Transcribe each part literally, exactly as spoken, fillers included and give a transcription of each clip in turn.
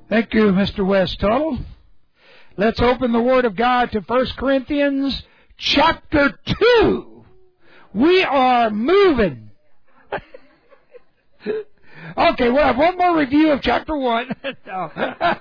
Thank you, Mister West Tuttle. Let's open the Word of God to First Corinthians chapter two. We are moving. Okay, we'll have one more review of chapter one. No.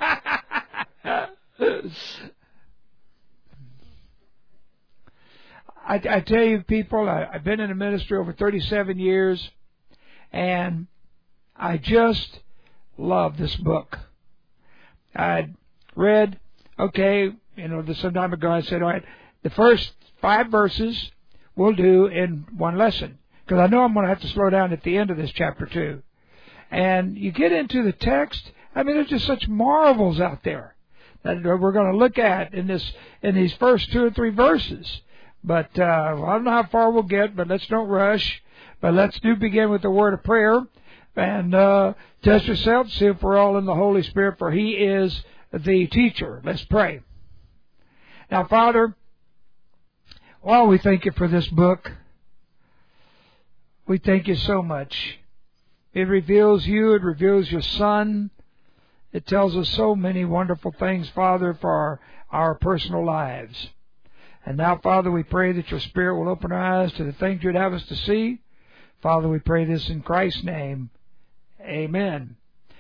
I, I tell you, people, I, I've been in the ministry over thirty-seven years, and I just love this book. I read, okay, you know, some time ago I said, all right, the first five verses we'll do in one lesson, because I know I'm going to have to slow down at the end of this chapter two. And you get into the text, I mean, there's just such marvels out there that we're going to look at in this in these first two or three verses. But uh, I don't know how far we'll get, but let's don't rush. But let's do begin with the word of prayer. And uh, test yourself, see if we're all in the Holy Spirit, for He is the teacher. Let's pray. Now, Father, while we thank You for this book, we thank You so much. It reveals You, it reveals Your Son. It tells us so many wonderful things, Father, for our, our personal lives. And now, Father, we pray that Your Spirit will open our eyes to the things You'd have us to see. Father, we pray this in Christ's name. Amen.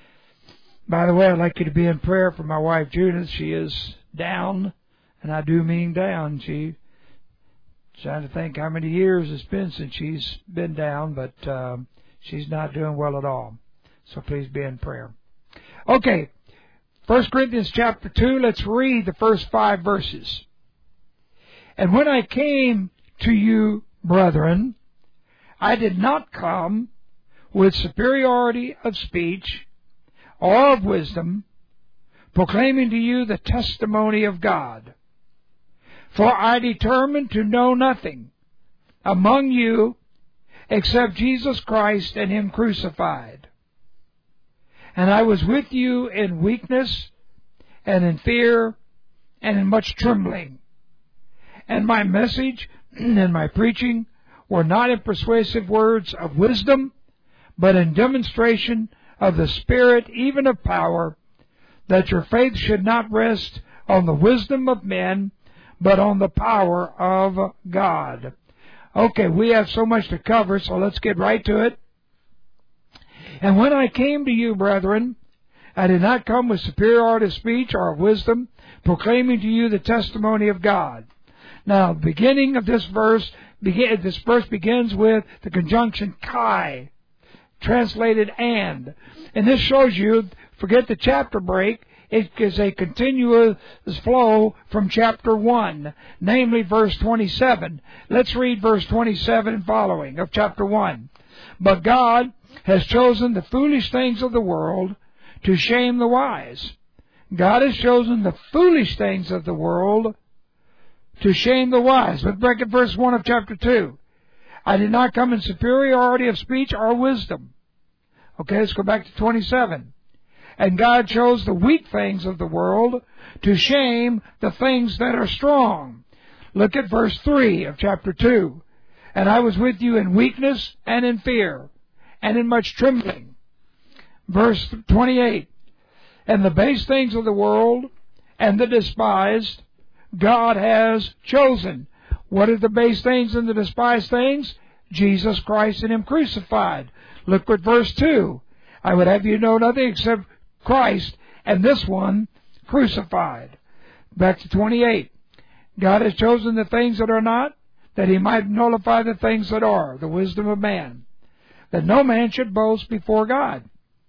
By the way, I'd like you to be in prayer for my wife, Judith. She is down, and I do mean down. She trying to think how many years it's been since she's been down, but uh, she's not doing well at all. So please be in prayer. Okay, First Corinthians chapter two, let's read the first five verses. And when I came to you, brethren, I did not come with superiority of speech or of wisdom, proclaiming to you the testimony of God. For I determined to know nothing among you except Jesus Christ and Him crucified. And I was with you in weakness and in fear and in much trembling. And my message and my preaching were not in persuasive words of wisdom, but in demonstration of the Spirit, even of power, that your faith should not rest on the wisdom of men, but on the power of God. Okay, we have so much to cover, so let's get right to it. And when I came to you, brethren, I did not come with superiority of speech or of wisdom, proclaiming to you the testimony of God. Now, the beginning of this verse, this verse begins with the conjunction kai, translated and. And this shows you, forget the chapter break, it is a continuous flow from chapter one, namely verse twenty-seven. Let's read verse twenty-seven and following of chapter one. But God has chosen the foolish things of the world to shame the wise. God has chosen the foolish things of the world to shame the wise. But back at verse one of chapter two. I did not come in superiority of speech or wisdom. Okay, let's go back to twenty-seven. And God chose the weak things of the world to shame the things that are strong. Look at verse three of chapter two. And I was with you in weakness and in fear and in much trembling. Verse twenty-eight. And the base things of the world and the despised God has chosen. What are the base things and the despised things? Jesus Christ and Him crucified. Look at verse two. I would have you know nothing except Christ and this one crucified. Back to twenty-eight. God has chosen the things that are not, that He might nullify the things that are, the wisdom of man, that no man should boast before God.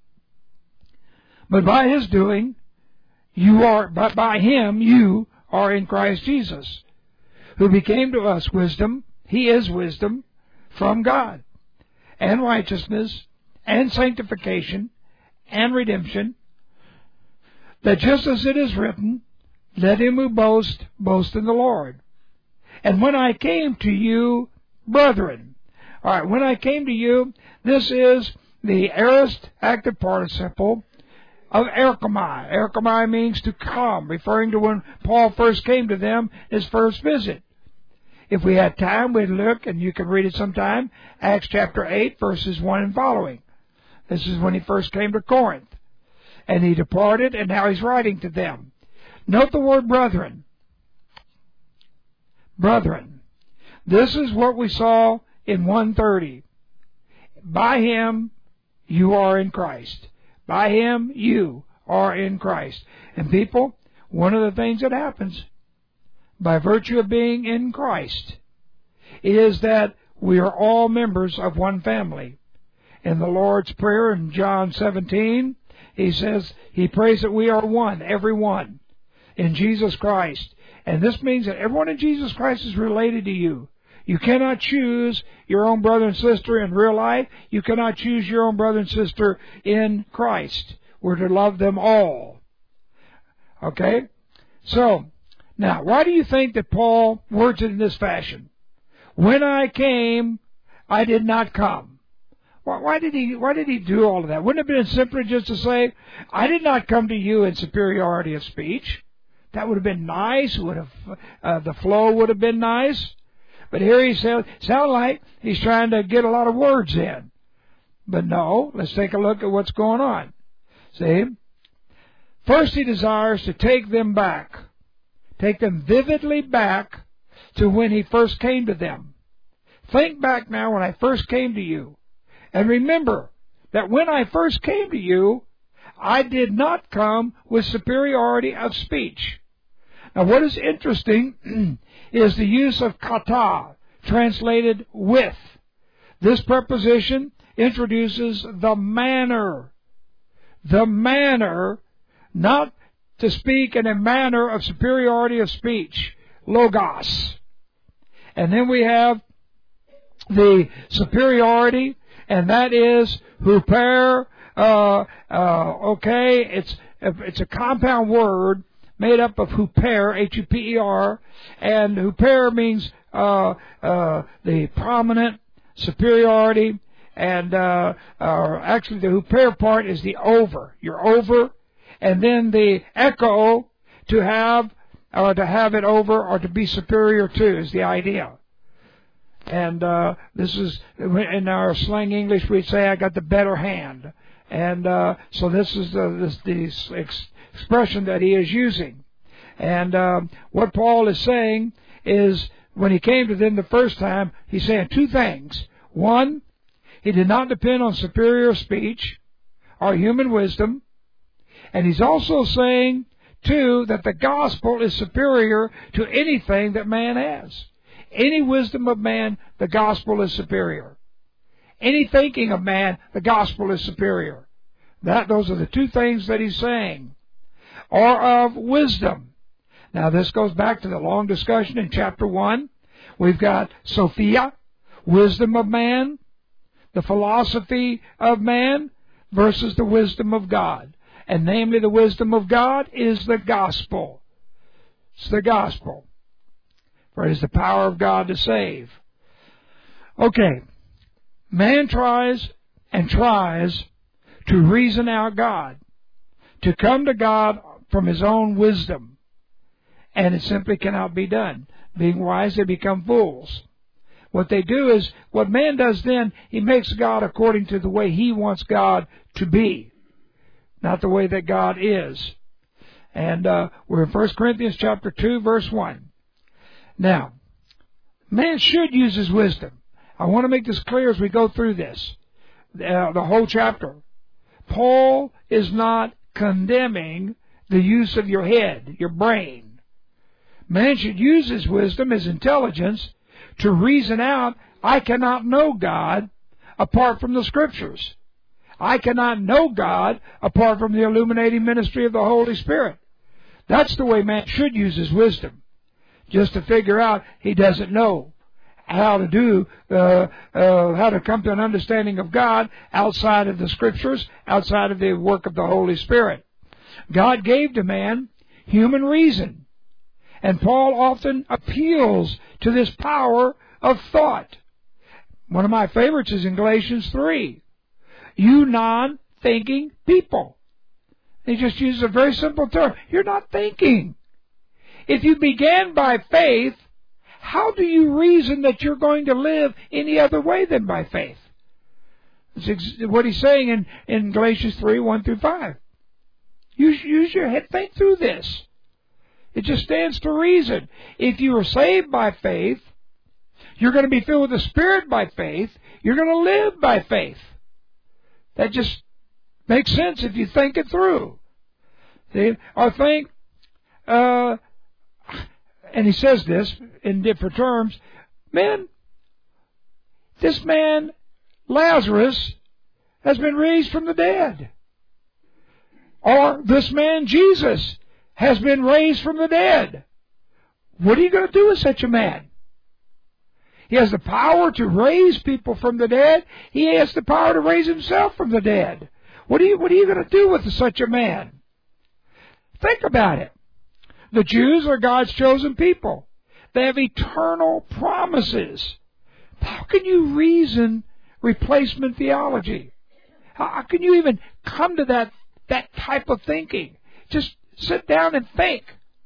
But by His doing, you are, but by Him you are in Christ Jesus, who became to us wisdom. He is wisdom from God, and righteousness, and sanctification, and redemption, that just as it is written, let him who boasts, boast in the Lord. And when I came to you, brethren. All right, when I came to you, this is the aorist active participle of erchomai. Erchomai means to come, referring to when Paul first came to them, his first visit. If we had time, we'd look, and you can read it sometime, Acts chapter eight, verses one and following. This is when he first came to Corinth. And he departed, and now he's writing to them. Note the word brethren. Brethren. This is what we saw in one thirty. By him, you are in Christ. By him, you are in Christ. And people, one of the things that happens by virtue of being in Christ is that we are all members of one family. In the Lord's Prayer in John seventeen, he says, he prays that we are one, every one, in Jesus Christ. And this means that everyone in Jesus Christ is related to you. You cannot choose your own brother and sister in real life. You cannot choose your own brother and sister in Christ. We're to love them all. Okay? So, now, why do you think that Paul words it in this fashion? When I came, I did not come. Why, why did he, why did he do all of that? Wouldn't it have been simpler just to say, I did not come to you in superiority of speech? That would have been nice. Would have, uh, the flow would have been nice. But here he sounds sound like he's trying to get a lot of words in. But no, let's take a look at what's going on. See? First, he desires to take them back. Take them vividly back to when he first came to them. Think back now when I first came to you. And remember that when I first came to you, I did not come with superiority of speech. Now, what is interesting is the use of kata, translated with. This preposition introduces the manner. The manner, not to speak in a manner of superiority of speech, logos. And then we have the superiority, and that is huper. Uh, uh, okay, it's it's a compound word made up of huper, H U P E R, and huper means uh, uh, the prominent superiority, and uh, uh, actually the huper part is the over. You're over, and then the echo, to have or to have it over or to be superior to, is the idea. And uh, this is, in our slang English, we say, I got the better hand. And uh, so this is the, this, the ex- expression that he is using. And uh, what Paul is saying is, when he came to them the first time, he's saying two things. One, he did not depend on superior speech or human wisdom. And he's also saying, two, that the gospel is superior to anything that man has. Any wisdom of man, the gospel is superior. Any thinking of man, the gospel is superior. That, those are the two things that he's saying. Or of wisdom. Now this goes back to the long discussion in chapter one. We've got Sophia, wisdom of man, the philosophy of man, versus the wisdom of God. And namely, the wisdom of God is the gospel. It's the gospel. For it is the power of God to save. Okay. Man tries and tries to reason out God, to come to God from his own wisdom. And it simply cannot be done. Being wise, they become fools. What they do is, what man does then, he makes God according to the way he wants God to be, not the way that God is. And uh, we're in First Corinthians chapter two, verse one. Now, man should use his wisdom. I want to make this clear as we go through this, uh, the whole chapter. Paul is not condemning the use of your head, your brain. Man should use his wisdom, his intelligence, to reason out, I cannot know God apart from the Scriptures. I cannot know God apart from the illuminating ministry of the Holy Spirit. That's the way man should use his wisdom. Just to figure out he doesn't know how to do, uh, uh, how to come to an understanding of God outside of the Scriptures, outside of the work of the Holy Spirit. God gave to man human reason. And Paul often appeals to this power of thought. One of my favorites is in Galatians three. You non-thinking people. He just uses a very simple term. You're not thinking. If you began by faith, how do you reason that you're going to live any other way than by faith? That's what he's saying in, in Galatians three, one through five. Use, use your head. Think through this. It just stands to reason. If you are saved by faith, you're going to be filled with the Spirit by faith. You're going to live by faith. That just makes sense if you think it through. See? Or think, uh, and he says this in different terms, man, this man, Lazarus, has been raised from the dead. Or this man, Jesus, has been raised from the dead. What are you going to do with such a man? He has the power to raise people from the dead. He has the power to raise himself from the dead. What are you, what are you going to do with such a man? Think about it. The Jews are God's chosen people. They have eternal promises. How can you reason replacement theology? How, how can you even come to that, that type of thinking? Just sit down and think.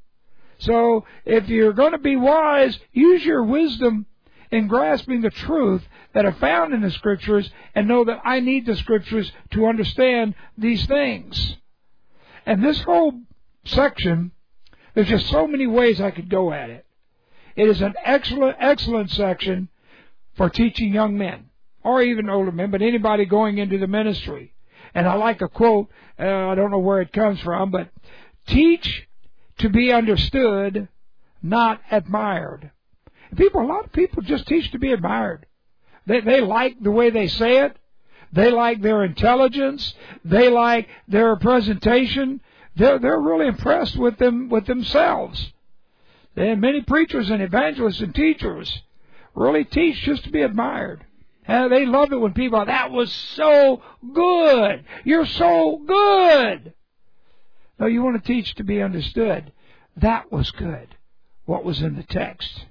So, if you're going to be wise, use your wisdom in grasping the truth that are found in the Scriptures and know that I need the Scriptures to understand these things. And this whole section, there's just so many ways I could go at it. It is an excellent, excellent section for teaching young men, or even older men, but anybody going into the ministry. And I like a quote, uh, I don't know where it comes from, but teach to be understood, not admired. People, a lot of people just teach to be admired. They, they like the way they say it. They like their intelligence. They like their presentation. They're, they're really impressed with them, with themselves. And many preachers and evangelists and teachers really teach just to be admired. And they love it when people, that was so good. You're so good. No, you want to teach to be understood. That was good. What was in the text.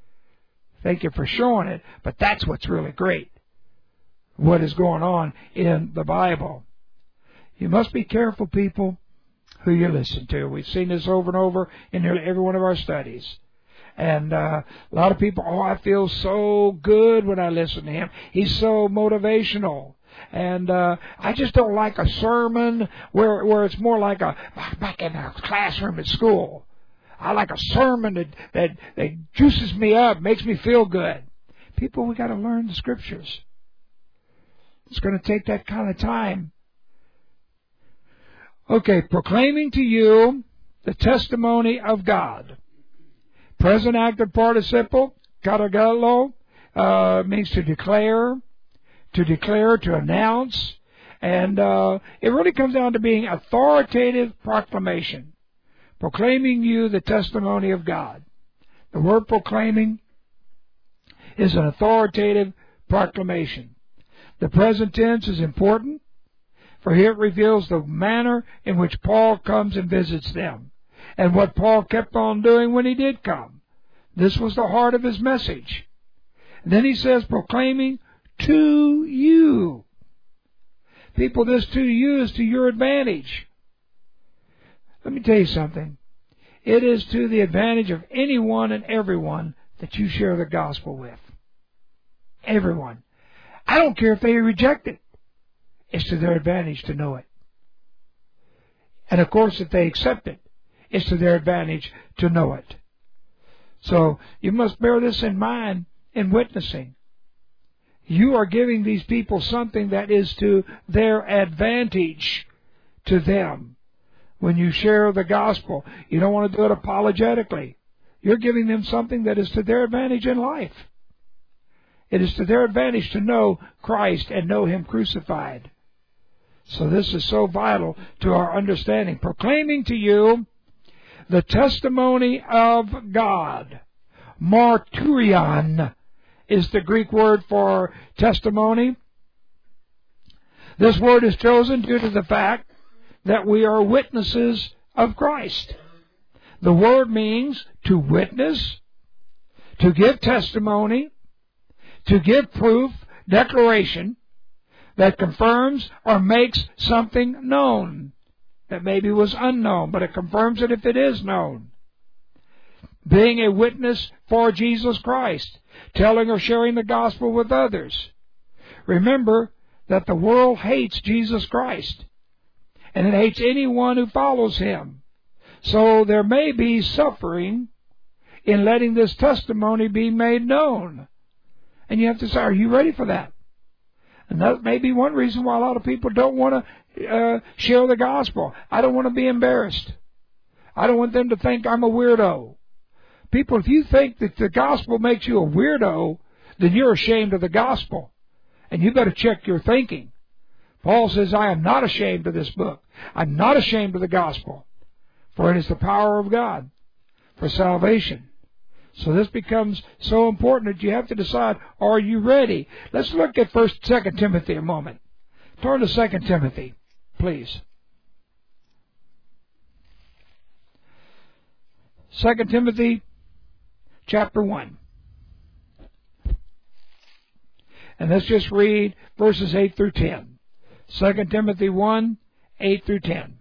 Thank you for showing it, but that's what's really great. What is going on in the Bible. You must be careful, people, who you listen to. We've seen this over and over in nearly every one of our studies. And uh, a lot of people, oh, I feel so good when I listen to him. He's so motivational. And uh, I just don't like a sermon where where it's more like a back in a classroom at school. I like a sermon that, that, that juices me up, makes me feel good. People, we got to learn the Scriptures. It's going to take that kind of time. Okay, proclaiming to you the testimony of God. Present active participle, katargalo, uh, means to declare, to declare, to announce, and uh, it really comes down to being authoritative proclamation. Proclaiming you the testimony of God. The word proclaiming is an authoritative proclamation. The present tense is important, for here it reveals the manner in which Paul comes and visits them, and what Paul kept on doing when he did come. This was the heart of his message. And then he says, proclaiming to you. People, this to you is to your advantage. Let me tell you something. It is to the advantage of anyone and everyone that you share the gospel with. Everyone. I don't care if they reject it. It's to their advantage to know it. And of course, if they accept it, it's to their advantage to know it. So, you must bear this in mind in witnessing. You are giving these people something that is to their advantage to them. When you share the gospel, you don't want to do it apologetically. You're giving them something that is to their advantage in life. It is to their advantage to know Christ and know Him crucified. So this is so vital to our understanding. Proclaiming to you the testimony of God. Marturion is the Greek word for testimony. This word is chosen due to the fact that we are witnesses of Christ. The word means to witness, to give testimony, to give proof, declaration, that confirms or makes something known that maybe was unknown, but it confirms it if it is known. Being a witness for Jesus Christ, telling or sharing the gospel with others. Remember that the world hates Jesus Christ. and it hates anyone who follows him. So there may be suffering in letting this testimony be made known. And you have to say, are you ready for that? And that may be one reason why a lot of people don't want to uh, share the gospel. I don't want to be embarrassed. I don't want them to think I'm a weirdo. People, if you think that the gospel makes you a weirdo, then you're ashamed of the gospel. And you better check your thinking. Paul says, I am not ashamed of this book. I'm not ashamed of the gospel. For it is the power of God for salvation. So this becomes so important that you have to decide, are you ready? Let's look at First, Second Timothy a moment. Turn to Second Timothy, please. Second Timothy chapter one. And let's just read verses eight through ten. Second Timothy one, eight through ten.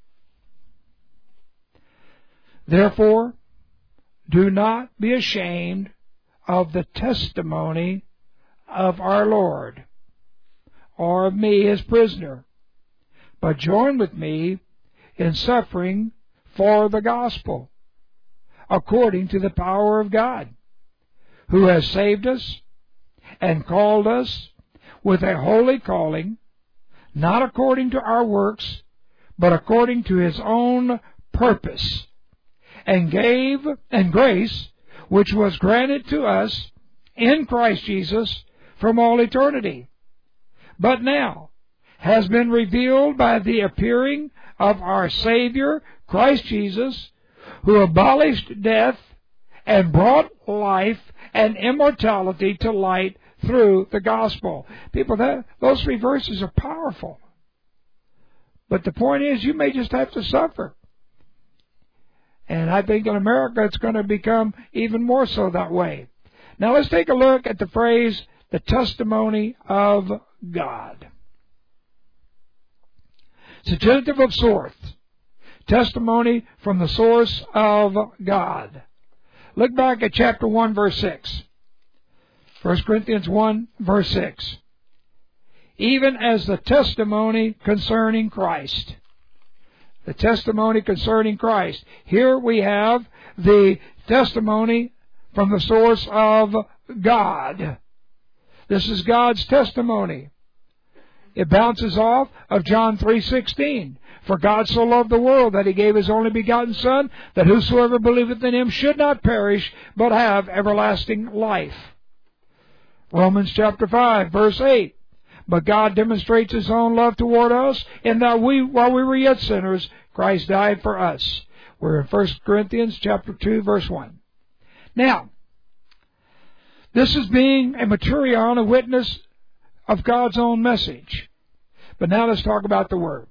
Therefore, do not be ashamed of the testimony of our Lord, or of me his prisoner, but join with me in suffering for the gospel, according to the power of God, who has saved us and called us with a holy calling, not according to our works, but according to his own purpose, and gave and grace which was granted to us in Christ Jesus from all eternity, but now has been revealed by the appearing of our Savior Christ Jesus, who abolished death and brought life and immortality to light through the gospel. People, that, those three verses are powerful. But the point is, you may just have to suffer. And I think in America it's going to become even more so that way. Now let's take a look at the phrase, the testimony of God. It's a genitive of source. Testimony from the source of God. Look back at chapter one, verse six. First Corinthians one, verse six. Even as the testimony concerning Christ. The testimony concerning Christ. Here we have the testimony from the source of God. This is God's testimony. It bounces off of John three sixteen. For God so loved the world that he gave his only begotten Son, that whosoever believeth in him should not perish, but have everlasting life. Romans chapter five, verse eight. But God demonstrates his own love toward us, in that we, while we were yet sinners, Christ died for us. We're in First Corinthians chapter two, verse one. Now, this is being a materion, a witness of God's own message. But now let's talk about the Word.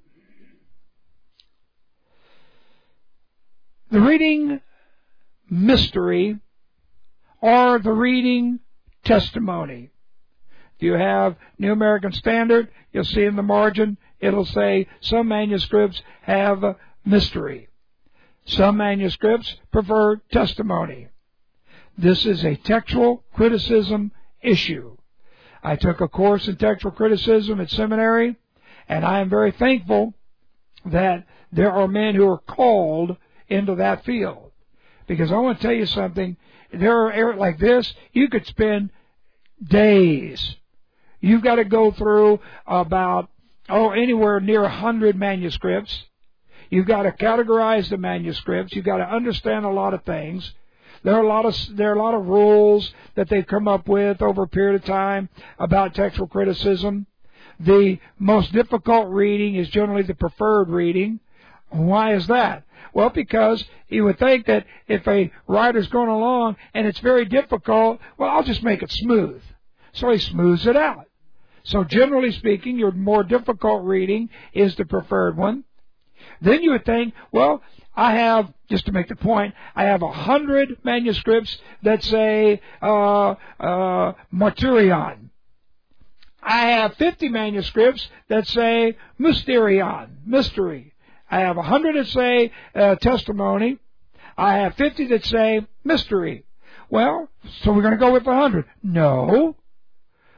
The reading mystery or the reading testimony. If you have New American Standard, you'll see in the margin, it'll say some manuscripts have mystery. Some manuscripts prefer testimony. This is a textual criticism issue. I took a course in textual criticism at seminary, and I am very thankful that there are men who are called into that field. Because I want to tell you something, there are areas like this, you could spend days. You've got to go through about, oh, anywhere near a hundred manuscripts. You've got to categorize the manuscripts. You've got to understand a lot of things. There are a lot of there are a lot of rules that they've come up with over a period of time about textual criticism. The most difficult reading is generally the preferred reading. Why is that? Well, because you would think that if a writer's going along and it's very difficult, well, I'll just make it smooth. So he smooths it out. So generally speaking, your more difficult reading is the preferred one. Then you would think, well, I have, just to make the point, I have a hundred manuscripts that say uh, uh, martyrion. I have fifty manuscripts that say mysterion, mystery. I have a hundred that say uh, testimony. I have fifty that say mystery. Well, so we're going to go with a hundred. No.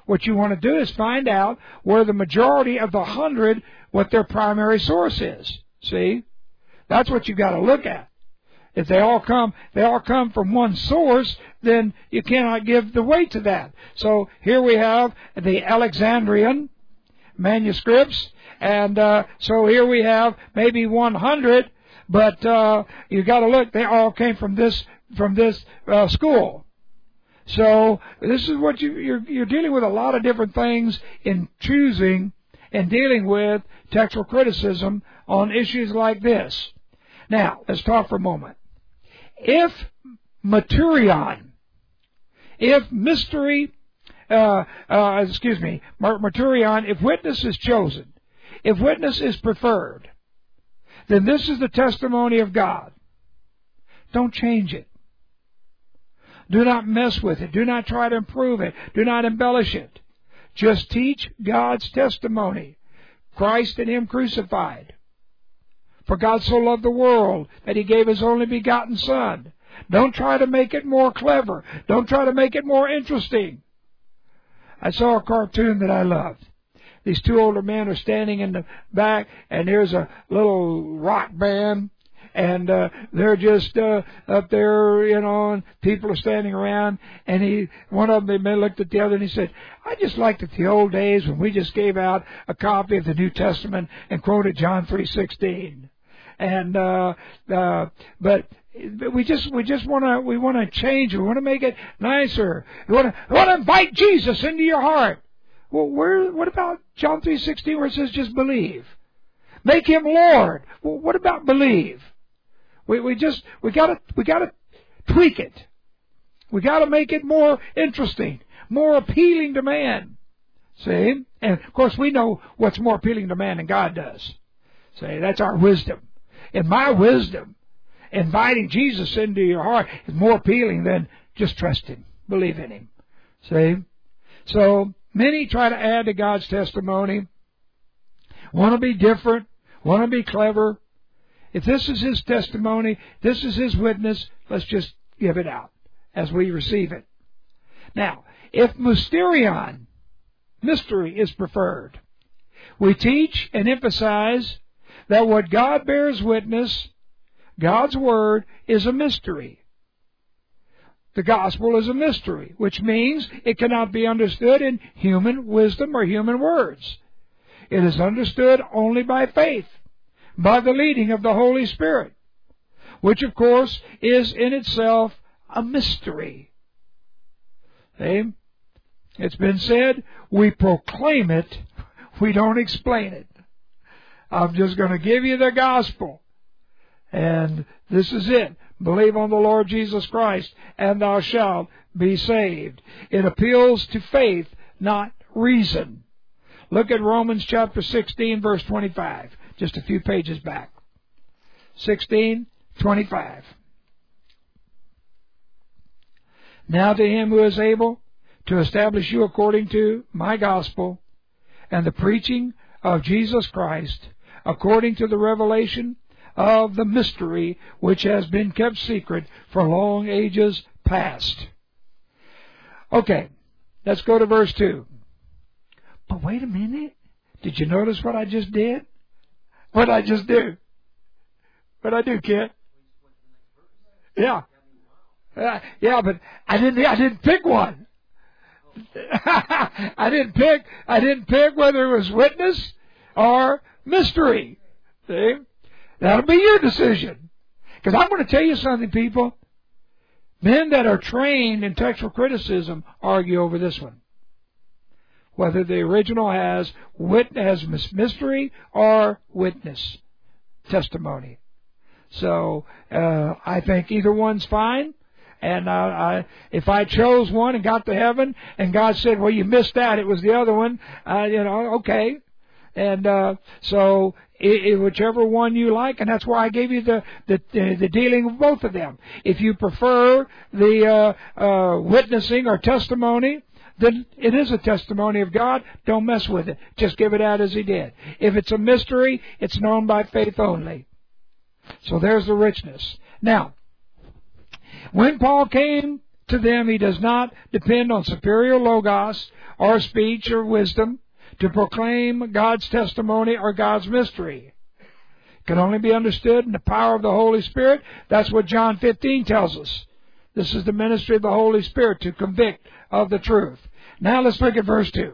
What you want to do is find out where the majority of the hundred, what their primary source is. See? That's what you've got to look at. If they all come, they all come from one source, then you cannot give the weight to that. So here we have the Alexandrian manuscripts, and uh, so here we have maybe one hundred, but uh, you got to look. They all came from this from this uh, school. So this is what you, you're you're dealing with a lot of different things in choosing and dealing with textual criticism on issues like this. Now let's talk for a moment. If Maturion, if mystery, uh, uh, excuse me, Maturion, if witness is chosen, if witness is preferred, then this is the testimony of God. Don't change it. Do not mess with it. Do not try to improve it. Do not embellish it. Just teach God's testimony. Christ and Him crucified. For God so loved the world that He gave His only begotten Son. Don't try to make it more clever. Don't try to make it more interesting. I saw a cartoon that I loved. These two older men are standing in the back, and there's a little rock band, and uh, they're just uh, up there, you know, and people are standing around, and he, one of them, they looked at the other, and he said, I just liked it the old days when we just gave out a copy of the New Testament and quoted John three sixteen. And, uh, uh, but we just, we just want to, we want to change it. We want to make it nicer. We want to, we want to invite Jesus into your heart. Well, where, what about John three sixteen where it says just believe? Make Him Lord. Well, what about believe? We, we just, we gotta, we gotta tweak it. We gotta make it more interesting, more appealing to man. See? And of course we know what's more appealing to man than God does. See? That's our wisdom. In my wisdom, inviting Jesus into your heart is more appealing than just trust Him, believe in Him. See? So, many try to add to God's testimony, want to be different, want to be clever. If this is His testimony, this is His witness, let's just give it out as we receive it. Now, if mysterion, mystery, is preferred, we teach and emphasize that what God bears witness, God's Word, is a mystery. The gospel is a mystery, which means it cannot be understood in human wisdom or human words. It is understood only by faith, by the leading of the Holy Spirit, which of course is in itself a mystery. See? It's been said, we proclaim it, we don't explain it. I'm just going to give you the gospel. And this is it. Believe on the Lord Jesus Christ, and thou shalt be saved. It appeals to faith, not reason. Look at Romans chapter sixteen, verse twenty-five. Just a few pages back. sixteen, twenty-five. Now to Him who is able to establish you according to my gospel and the preaching of Jesus Christ, according to the revelation of the mystery which has been kept secret for long ages past. Okay, let's go to verse two. But wait a minute. Did you notice what I just did? What I just did? What I do, Kent? Yeah. Uh, yeah, but I didn't. I didn't pick one. I didn't pick. I didn't pick whether it was witness or mystery. See? That'll be your decision. Because I'm going to tell you something, people. Men that are trained in textual criticism argue over this one. Whether the original has wit has mystery or witness testimony. So uh, I think either one's fine. And uh, I, if I chose one and got to heaven, and God said, "Well, you missed that. It was the other one." Uh, you know, okay. And uh, so, it, it, whichever one you like, and that's why I gave you the the, the, the dealing of both of them. If you prefer the uh, uh, witnessing or testimony, then it is a testimony of God. Don't mess with it. Just give it out as He did. If it's a mystery, it's known by faith only. So there's the richness. Now, when Paul came to them he does not depend on superior logos or speech or wisdom to proclaim God's testimony or God's mystery. It can only be understood in the power of the Holy Spirit. That's what John fifteen tells us. This is the ministry of the Holy Spirit to convict of the truth. Now let's look at verse two.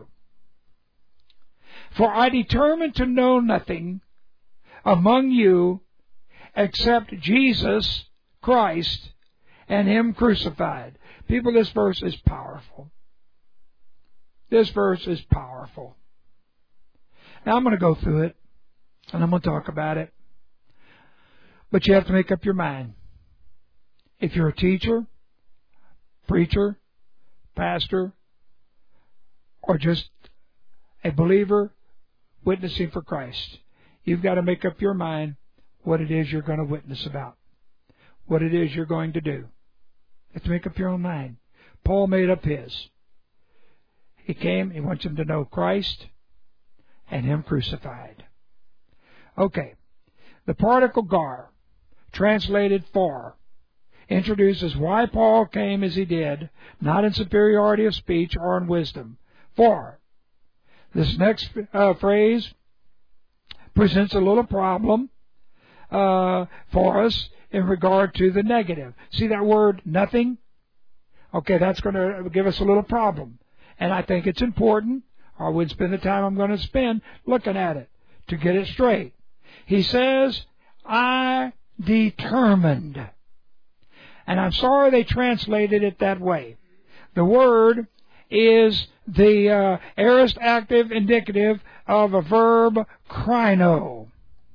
For I determined to know nothing among you except Jesus Christ and Him crucified. People, this verse is powerful. This verse is powerful. Now I'm going to go through it, and I'm going to talk about it. But you have to make up your mind. If you're a teacher, preacher, pastor, or just a believer witnessing for Christ, you've got to make up your mind what it is you're going to witness about, what it is you're going to do. You have to make up your own mind. Paul made up his. He came, he wants them to know Christ and Him crucified. Okay. The particle gar, translated for, introduces why Paul came as he did, not in superiority of speech or in wisdom. For, this next uh, phrase presents a little problem uh, for us in regard to the negative. See that word, nothing? Okay, that's going to give us a little problem. And I think it's important, or I wouldn't spend the time I'm going to spend looking at it to get it straight. He says, I determined. And I'm sorry they translated it that way. The word is the uh, aorist active indicative of a verb krino.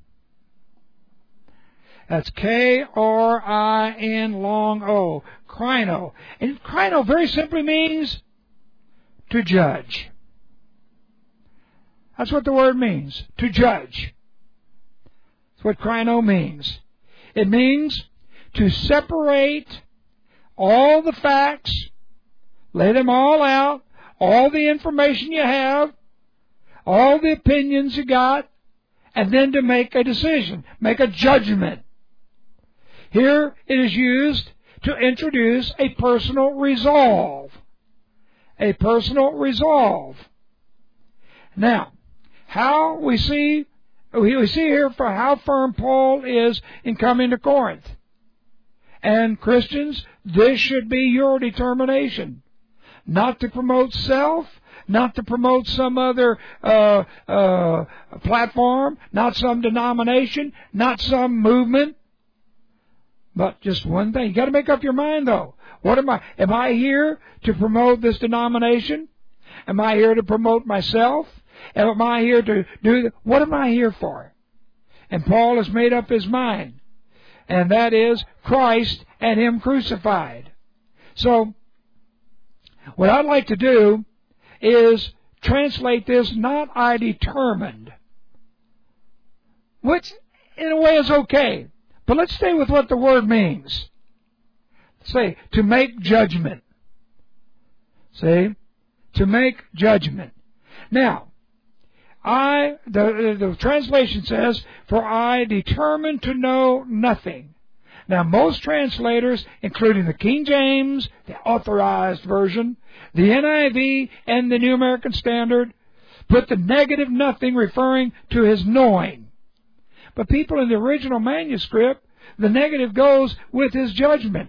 That's K R I N long O. Krino. And krino very simply means to judge. That's what the word means. To judge. That's what krino means. It means to separate all the facts, lay them all out, all the information you have, all the opinions you got, and then to make a decision, make a judgment. Here it is used to introduce a personal resolve. A personal resolve. Now, how we see, we see here for how firm Paul is in coming to Corinth. And Christians, this should be your determination. Not to promote self, not to promote some other uh, uh, platform, not some denomination, not some movement, but just one thing. You got to make up your mind, though. What am I? Am I here to promote this denomination? Am I here to promote myself? Am I here to do? What am I here for? And Paul has made up his mind, and that is Christ and Him crucified. So, what I'd like to do is translate this, not I determined, which in a way is okay. But let's stay with what the word means. Say, to make judgment. See? To make judgment. Now, I, the, the translation says, for I determined to know nothing. Now, most translators, including the King James, the Authorized Version, the N I V, and the New American Standard, put the negative nothing referring to his knowing. But people in the original manuscript, the negative goes with his judgment.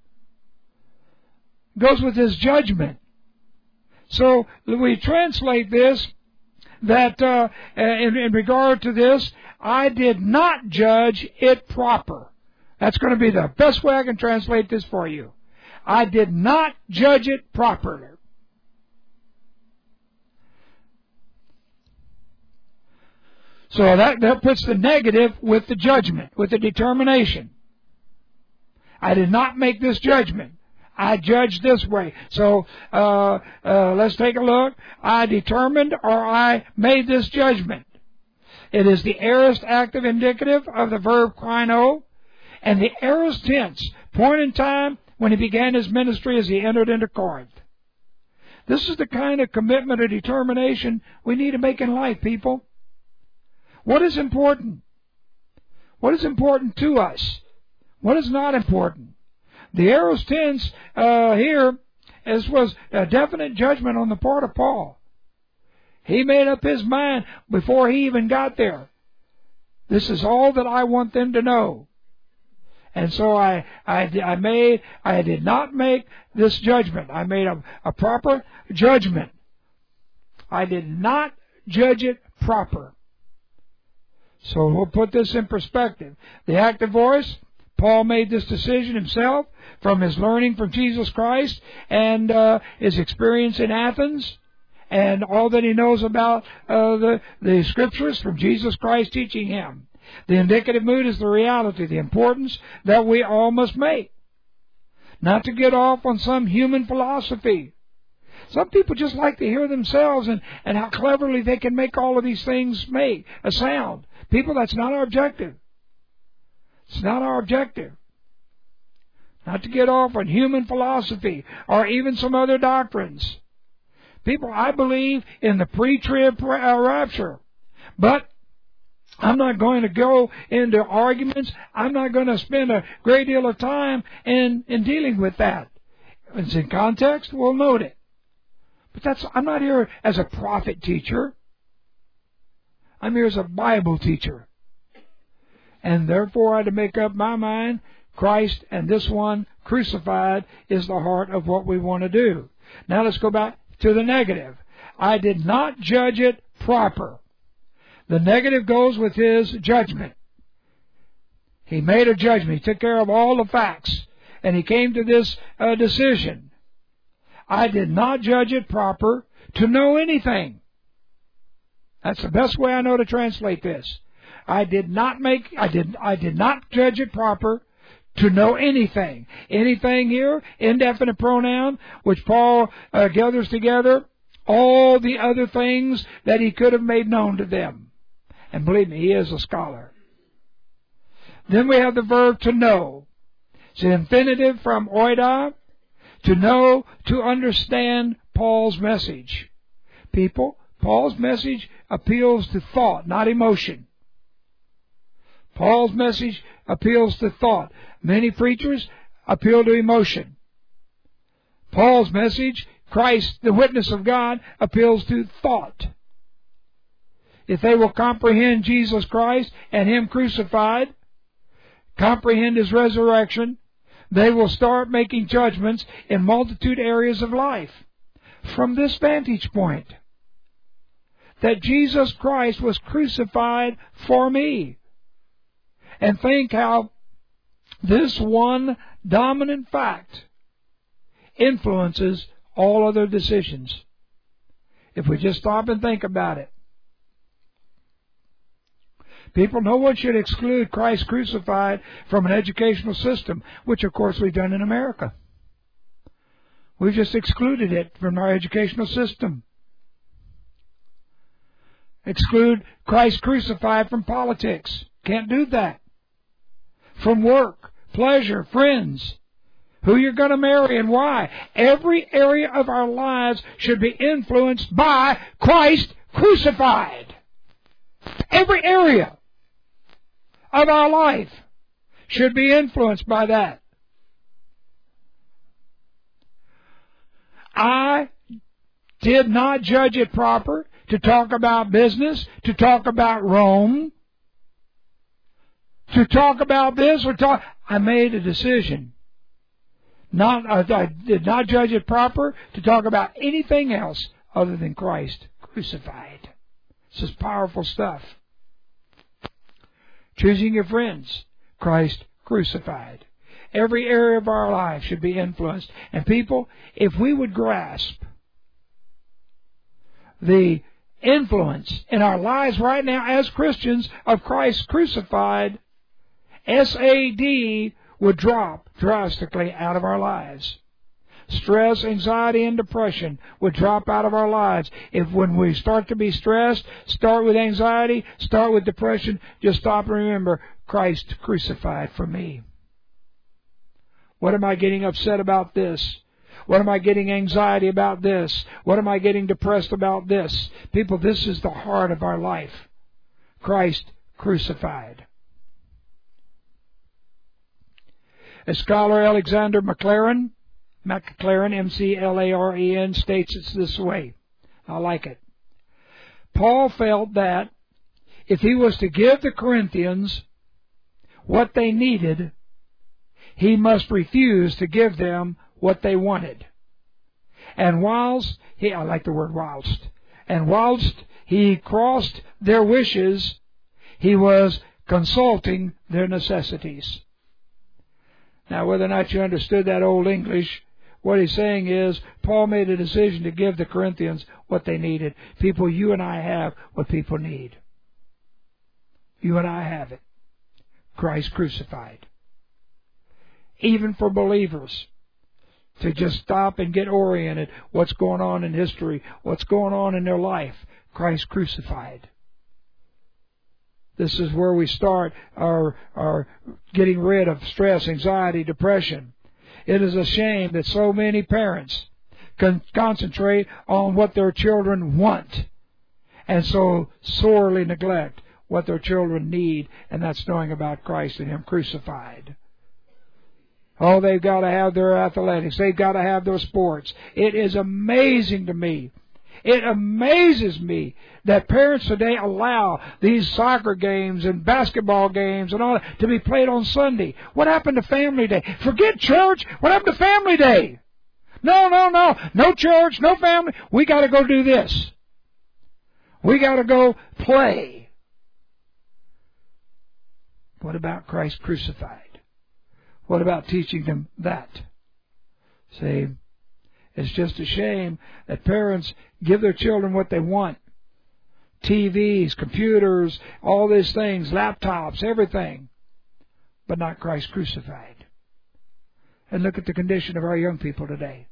Goes with his judgment. So we translate this that uh, in, in regard to this, I did not judge it proper. That's going to be the best way I can translate this for you. I did not judge it properly. So that, that puts the negative with the judgment, with the determination. I did not make this judgment. I judged this way. So uh, uh, let's take a look. I determined or I made this judgment. It is the aorist active indicative of the verb krino, and the aorist tense, point in time when he began his ministry as he entered into Corinth. This is the kind of commitment or determination we need to make in life, people. What is important? What is important to us? What is not important? The aorist tense uh, here as was a definite judgment on the part of Paul. He made up his mind before he even got there. This is all that I want them to know. And so I, I, I made, I did not make this judgment. I made a, a proper judgment. I did not judge it proper. So we'll put this in perspective. The active voice, Paul made this decision himself from his learning from Jesus Christ and uh, his experience in Athens and all that he knows about uh, the, the Scriptures from Jesus Christ teaching him. The indicative mood is the reality, the importance that we all must make. Not to get off on some human philosophy. Some people just like to hear themselves and, and how cleverly they can make all of these things make a sound. People, that's not our objective. It's not our objective. Not to get off on human philosophy or even some other doctrines. People, I believe in the pre-trib rapture. But I'm not going to go into arguments. I'm not going to spend a great deal of time in, in dealing with that. If it's in context, we'll note it. But that's, I'm not here as a prophet teacher. I'm here as a Bible teacher. And therefore I had to make up my mind, Christ and this one crucified is the heart of what we want to do. Now let's go back to the negative. I did not judge it proper. The negative goes with his judgment. He made a judgment. He took care of all the facts. And he came to this uh, decision. I did not judge it proper to know anything. That's the best way I know to translate this. I did not make, I did, I did not judge it proper to know anything. Anything here, indefinite pronoun, which Paul uh, gathers together, all the other things that he could have made known to them. And believe me, he is a scholar. Then we have the verb to know. It's an infinitive from oida, to know, to understand Paul's message. People, Paul's message appeals to thought, not emotion. Paul's message appeals to thought. Many preachers appeal to emotion. Paul's message, Christ, the witness of God, appeals to thought. If they will comprehend Jesus Christ and Him crucified, comprehend His resurrection, they will start making judgments in multitude areas of life. From this vantage point, that Jesus Christ was crucified for me. And think how this one dominant fact influences all other decisions. If we just stop and think about it. People, no one should exclude Christ crucified from an educational system, which of course we've done in America. We've just excluded it from our educational system. Exclude Christ crucified from politics. Can't do that. From work, pleasure, friends, who you're going to marry and why. Every area of our lives should be influenced by Christ crucified. Every area of our life should be influenced by that. I did not judge it proper to talk about business, to talk about Rome, to talk about this or talk. I made a decision. Not, I did not judge it proper to talk about anything else other than Christ crucified. This is powerful stuff. Choosing your friends, Christ crucified. Every area of our life should be influenced. And people, if we would grasp the influence in our lives right now as Christians of Christ crucified, S A D would drop drastically out of our lives. Stress, anxiety, and depression would drop out of our lives. If when we start to be stressed, start with anxiety, start with depression, just stop and remember, Christ crucified for me. What am I getting upset about this? What am I getting anxiety about this? What am I getting depressed about this? People, this is the heart of our life. Christ crucified. A scholar, Alexander Maclaren, Maclaren, M C L A R E N, states it this way. I like it. Paul felt that if he was to give the Corinthians what they needed, he must refuse to give them what they wanted. And whilst, he, I like the word whilst, and whilst he crossed their wishes, he was consulting their necessities. Now, whether or not you understood that old English, what he's saying is, Paul made a decision to give the Corinthians what they needed. People, you and I have what people need. You and I have it. Christ crucified. Even for believers, to just stop and get oriented, what's going on in history, what's going on in their life, Christ crucified. This is where we start our, our getting rid of stress, anxiety, depression. It is a shame that so many parents can concentrate on what their children want and so sorely neglect what their children need, and that's knowing about Christ and Him crucified. Oh, they've got to have their athletics. They've got to have their sports. It is amazing to me. It amazes me that parents today allow these soccer games and basketball games and all that to be played on Sunday. What happened to Family Day? Forget church. What happened to Family Day? No, no, no. No church, no family. We got to go do this. We got to go play. What about Christ crucified? What about teaching them that? See, it's just a shame that parents give their children what they want. T Vs, computers, all these things, laptops, everything. But not Christ crucified. And look at the condition of our young people today.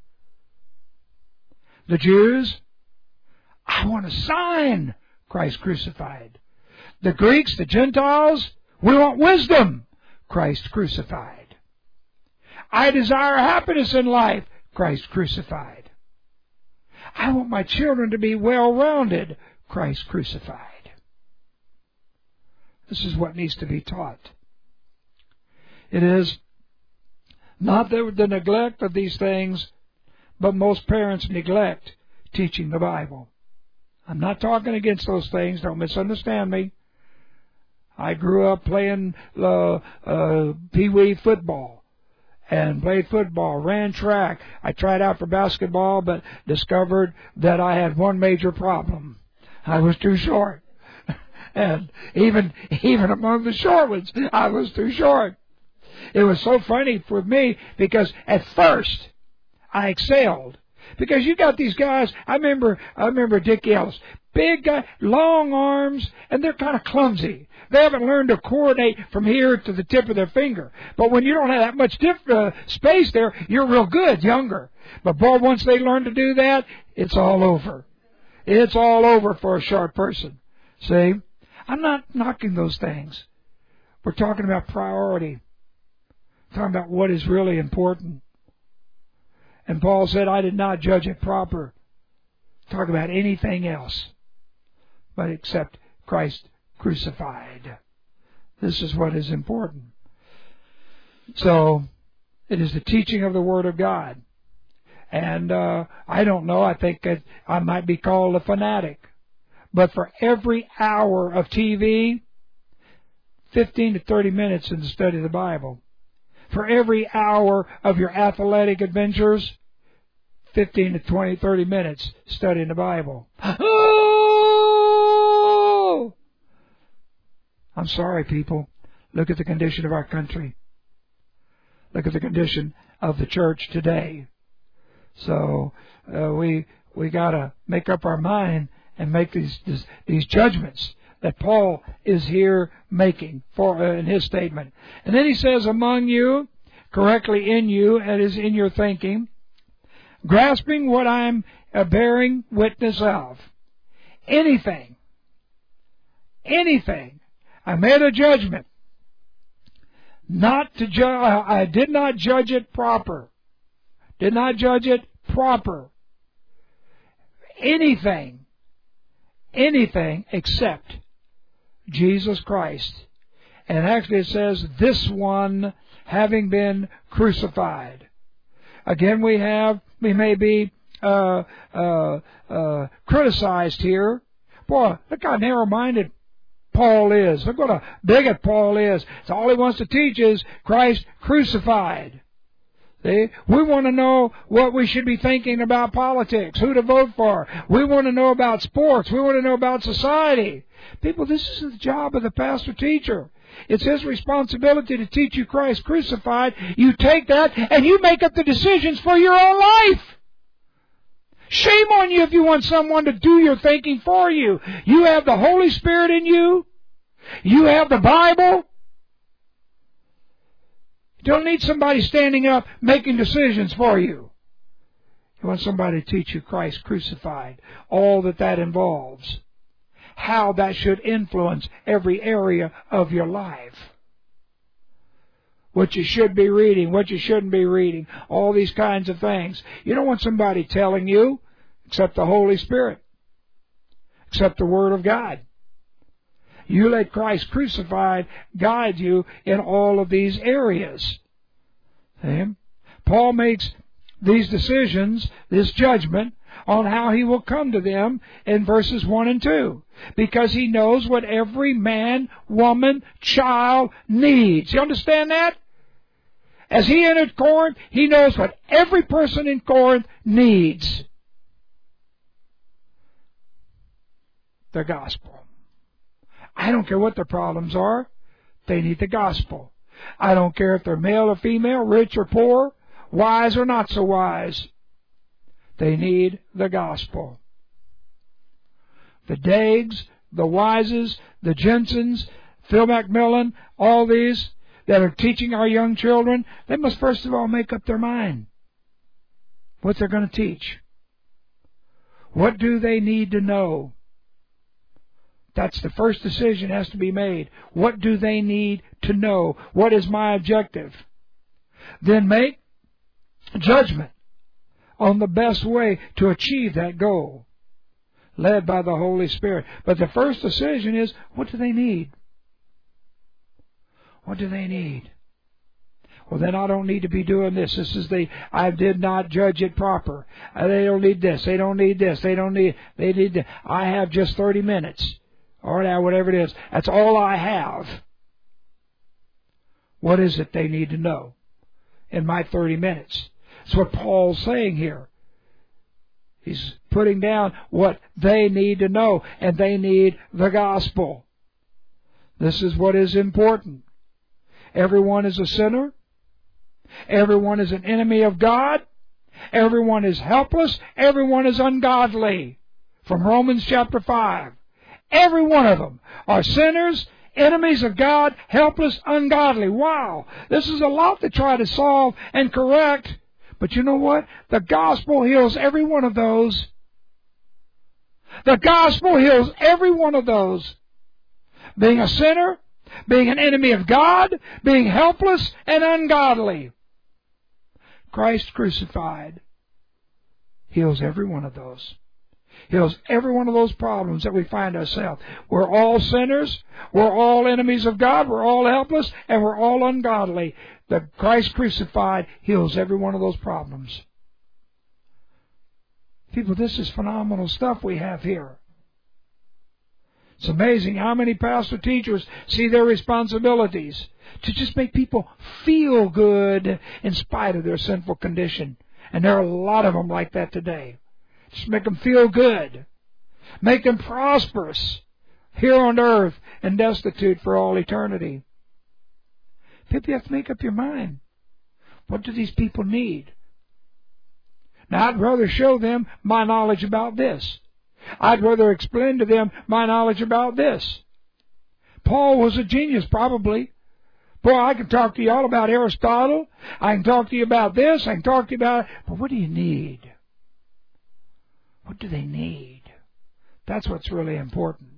The Jews, I want a sign, Christ crucified. The Greeks, the Gentiles, we want wisdom, Christ crucified. I desire happiness in life, Christ crucified. I want my children to be well-rounded, Christ crucified. This is what needs to be taught. It is not the, the neglect of these things, but most parents neglect teaching the Bible. I'm not talking against those things. Don't misunderstand me. I grew up playing uh, uh, pee-wee football and played football, ran track. I tried out for basketball, but discovered that I had one major problem. I was too short. And even even among the short ones, I was too short. It was so funny for me because at first I excelled. Because you got these guys, I remember I remember Dick Ellis, big guy, long arms, and they're kind of clumsy. They haven't learned to coordinate from here to the tip of their finger. But when you don't have that much diff- uh, space there, you're real good, younger. But boy, once they learn to do that, it's all over. It's all over for a short person. See? I'm not knocking those things. We're talking about priority. Talking about what is really important. And Paul said, I did not judge it proper. Talk about anything else but except Christ crucified. This is what is important. So, it is the teaching of the Word of God. And uh, I don't know, I think that I might be called a fanatic. But for every hour of T V, fifteen to thirty minutes in the study of the Bible. For every hour of your athletic adventures, fifteen to twenty, thirty minutes studying the Bible. Oh! I'm sorry, people. Look at the condition of our country. Look at the condition of the church today. So uh, we we got to make up our mind and make these, these these judgments that Paul is here making for uh, in his statement. And then he says, among you, correctly in you, and is in your thinking, grasping what I'm uh, bearing witness of. Anything, anything. I made a judgment. Not to judge. I did not judge it proper. Did not judge it proper. Anything, anything except Jesus Christ. And actually it says, this one having been crucified. Again, we have, we may be uh, uh, uh, criticized here. Boy, look how narrow-minded Paul is. Look what a bigot Paul is. So all he wants to teach is Christ crucified. See? We want to know what we should be thinking about politics, who to vote for. We want to know about sports. We want to know about society. People, this isn't the job of the pastor teacher. It's his responsibility to teach you Christ crucified. You take that and you make up the decisions for your own life. Shame on you if you want someone to do your thinking for you. You have the Holy Spirit in you. You have the Bible. You don't need somebody standing up making decisions for you. You want somebody to teach you Christ crucified, all that that involves, how that should influence every area of your life, what you should be reading, what you shouldn't be reading, all these kinds of things. You don't want somebody telling you, except the Holy Spirit, except the Word of God. You let Christ crucified guide you in all of these areas. See? Paul makes these decisions, this judgment, on how he will come to them in verses one and two. Because he knows what every man, woman, child needs. You understand that? As he entered Corinth, he knows what every person in Corinth needs. The gospel. I don't care what their problems are. They need the gospel. I don't care if they're male or female, rich or poor, wise or not so wise. They need the gospel. The Dags, the Wises, the Jensens, Phil McMillan, all these that are teaching our young children, they must first of all make up their mind what they're going to teach. What do they need to know? That's the first decision has to be made. What do they need to know? What is my objective? Then make judgment on the best way to achieve that goal, led by the Holy Spirit. But the first decision is, what do they need? What do they need? Well, then I don't need to be doing this. This is the, I did not judge it proper. Uh, they don't need this. They don't need this. They don't need, they need this. I have just thirty minutes. Or now, whatever it is. That's all I have. What is it they need to know in my thirty minutes? That's what Paul's saying here. He's putting down what they need to know, and they need the gospel. This is what is important. Everyone is a sinner. Everyone is an enemy of God. Everyone is helpless. Everyone is ungodly. From Romans chapter five. Every one of them are sinners, enemies of God, helpless, ungodly. Wow. This is a lot to try to solve and correct. But you know what? The gospel heals every one of those. The gospel heals every one of those. Being a sinner, being an enemy of God, being helpless and ungodly. Christ crucified heals every one of those. Heals every one of those problems that we find ourselves. We're all sinners. We're all enemies of God. We're all helpless. And we're all ungodly. The Christ crucified heals every one of those problems. People, this is phenomenal stuff we have here. It's amazing how many pastor teachers see their responsibilities to just make people feel good in spite of their sinful condition. And there are a lot of them like that today. Just make them feel good. Make them prosperous here on earth and destitute for all eternity. People, you have to make up your mind. What do these people need? Now, I'd rather show them my knowledge about this. I'd rather explain to them my knowledge about this. Paul was a genius, probably. Boy, I can talk to you all about Aristotle. I can talk to you about this. I can talk to you about... But what do you need? What do they need? That's what's really important.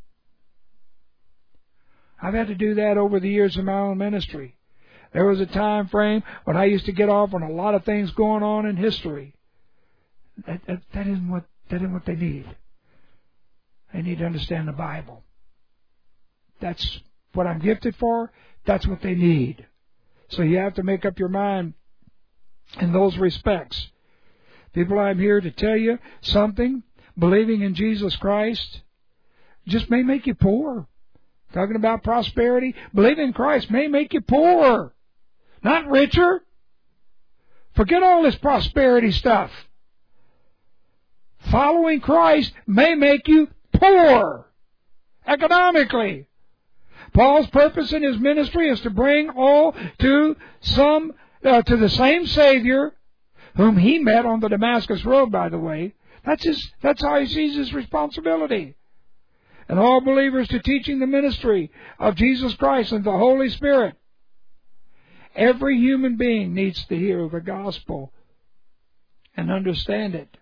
I've had to do that over the years of my own ministry. There was a time frame when I used to get off on a lot of things going on in history. That, that, that isn't what that isn't what they need. They need to understand the Bible. That's what I'm gifted for. That's what they need. So you have to make up your mind in those respects. People, I'm here to tell you something. Believing in Jesus Christ just may make you poor. Talking about prosperity, believing in Christ may make you poor, not richer. Forget all this prosperity stuff. Following Christ may make you poor economically. Paul's purpose in his ministry is to bring all to some uh, to the same Savior, whom he met on the Damascus Road, by the way. That's his. That's how he sees his responsibility. And all believers to teaching the ministry of Jesus Christ and the Holy Spirit. Every human being needs to hear the gospel and understand it.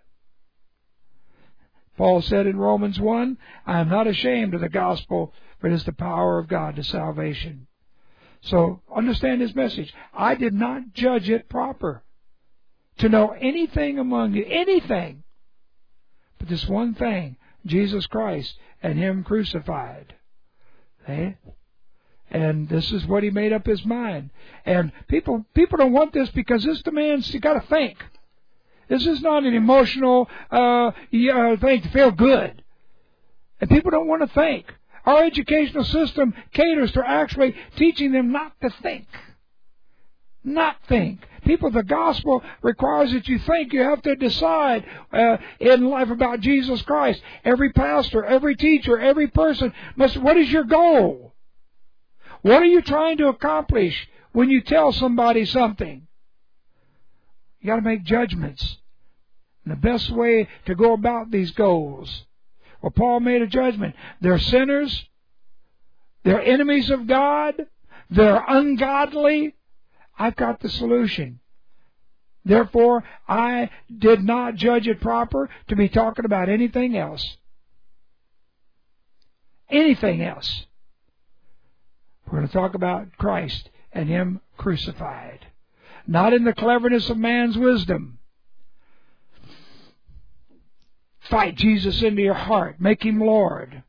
Paul said in Romans one, I am not ashamed of the gospel, for it is the power of God to salvation. So understand his message. I did not judge it proper to know anything among you, anything, but this one thing, Jesus Christ and Him crucified. Okay? And this is what he made up his mind. And people people don't want this because this demands, you got to think. This is not an emotional uh, thing to feel good. And people don't want to think. Our educational system caters to actually teaching them not to think. Not think. People, the gospel requires that you think. You have to decide uh, in life about Jesus Christ. Every pastor, every teacher, every person must, what is your goal? What are you trying to accomplish when you tell somebody something? You got to make judgments. And the best way to go about these goals. Well, Paul made a judgment. They're sinners. They're enemies of God. They're ungodly. I've got the solution. Therefore, I did not judge it proper to be talking about anything else. Anything else. We're going to talk about Christ and Him crucified. Not in the cleverness of man's wisdom. Fight Jesus into your heart. Make Him Lord.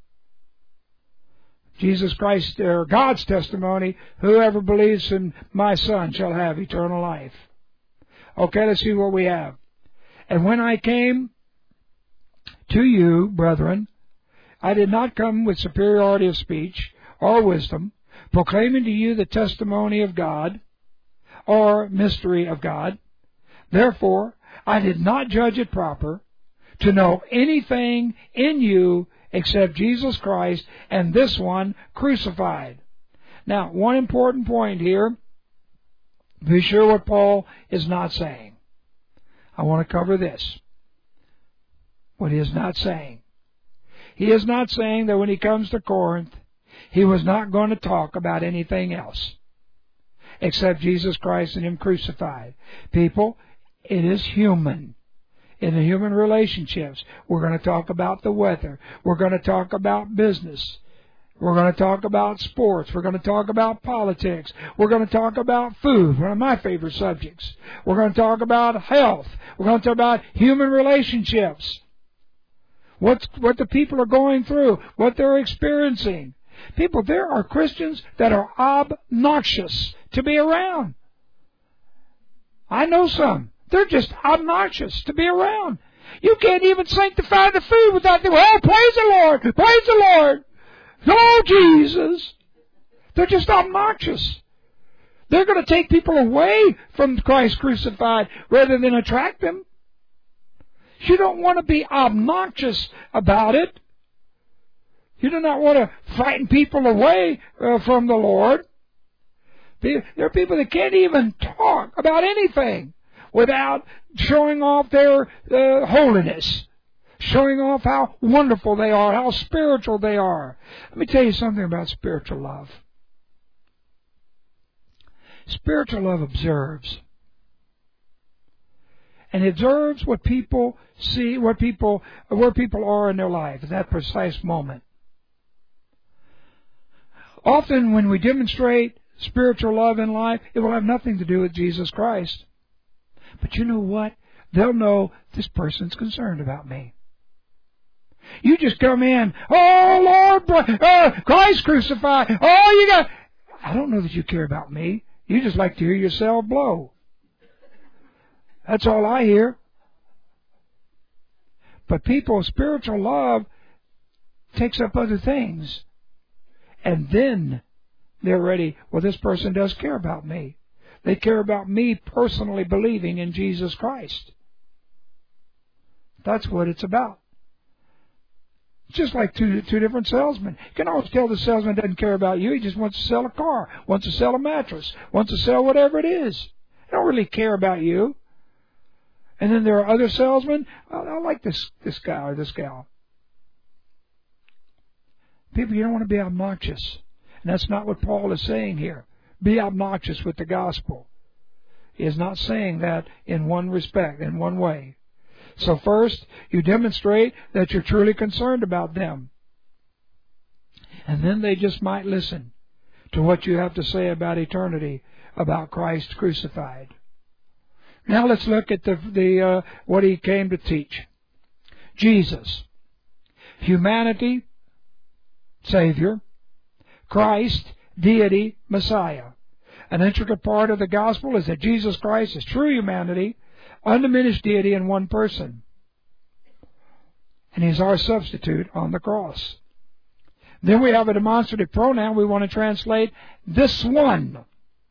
Jesus Christ, or God's testimony, whoever believes in my Son shall have eternal life. Okay, let's see what we have. And when I came to you, brethren, I did not come with superiority of speech or wisdom, proclaiming to you the testimony of God or mystery of God. Therefore, I did not judge it proper to know anything in you except Jesus Christ and this one crucified. Now, one important point here. Be sure what Paul is not saying. I want to cover this. What he is not saying. He is not saying that when he comes to Corinth, he was not going to talk about anything else except Jesus Christ and Him crucified. People, it is human. In the human relationships, we're going to talk about the weather. We're going to talk about business. We're going to talk about sports. We're going to talk about politics. We're going to talk about food, one of my favorite subjects. We're going to talk about health. We're going to talk about human relationships. What's, what the people are going through, what they're experiencing. People, there are Christians that are obnoxious to be around. I know some. They're just obnoxious to be around. You can't even sanctify the food without the, well, praise the Lord, praise the Lord. Oh, Jesus. They're just obnoxious. They're going to take people away from Christ crucified rather than attract them. You don't want to be obnoxious about it. You do not want to frighten people away uh, from the Lord. There are people that can't even talk about anything without showing off their uh, holiness, showing off how wonderful they are, how spiritual they are. Let me tell you something about spiritual love. Spiritual love observes. And observes what people see, what people, where people are in their life at that precise moment. Often when we demonstrate spiritual love in life, it will have nothing to do with Jesus Christ. But you know what? They'll know this person's concerned about me. You just come in, oh Lord, uh, Christ crucified. Oh, you got. I don't know that you care about me. You just like to hear yourself blow. That's all I hear. But people's spiritual love takes up other things. And then they're ready. Well, this person does care about me. They care about me personally believing in Jesus Christ. That's what it's about. It's just like two two different salesmen. You can always tell the salesman doesn't care about you. He just wants to sell a car, wants to sell a mattress, wants to sell whatever it is. He don't really care about you. And then there are other salesmen. Oh, I like this this guy or this gal. People, you don't want to be obnoxious. And that's not what Paul is saying here. Be obnoxious with the gospel. He is not saying that in one respect, in one way. So first, you demonstrate that you're truly concerned about them. And then they just might listen to what you have to say about eternity, about Christ crucified. Now let's look at the, the uh, what he came to teach. Jesus, humanity, Savior, Christ, deity, Messiah. An intricate part of the gospel is that Jesus Christ is true humanity, undiminished deity in one person. And He's our substitute on the cross. Then we have a demonstrative pronoun we want to translate, this one.